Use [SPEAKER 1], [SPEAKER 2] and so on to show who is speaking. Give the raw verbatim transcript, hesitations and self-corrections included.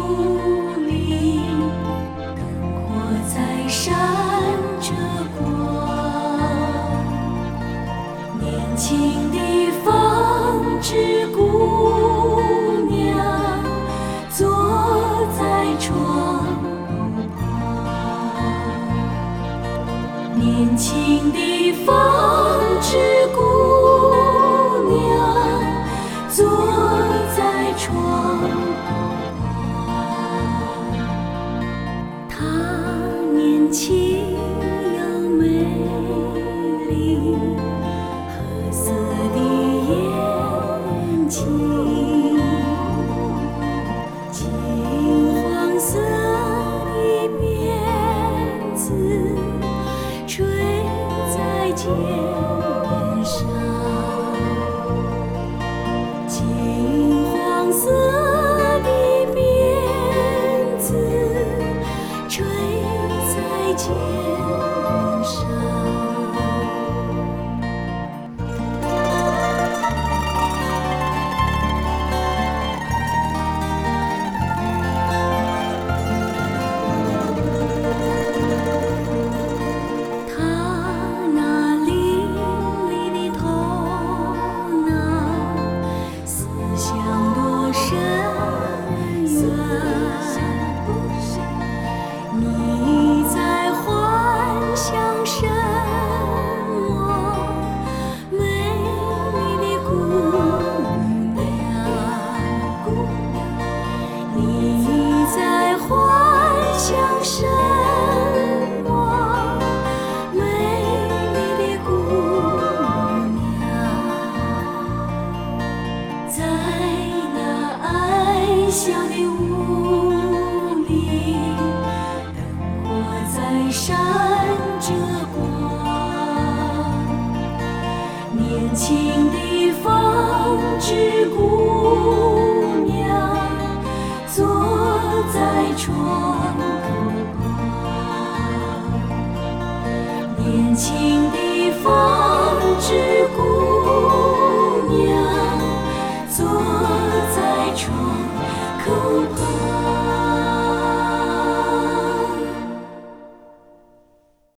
[SPEAKER 1] 里，灯火在闪着光。年轻的风之姑娘，坐在窗旁。年轻的风之姑娘，坐在窗旁。她年轻又美丽，褐色的眼睛，金黄色的辫子垂在肩边上，金黄色的辫子垂在肩边上。你在幻想什么，美丽的姑娘？你在幻想什么，美丽的姑娘？在那爱笑的屋里，在闪着光。年轻的风之姑娘，坐在窗旁。年轻的风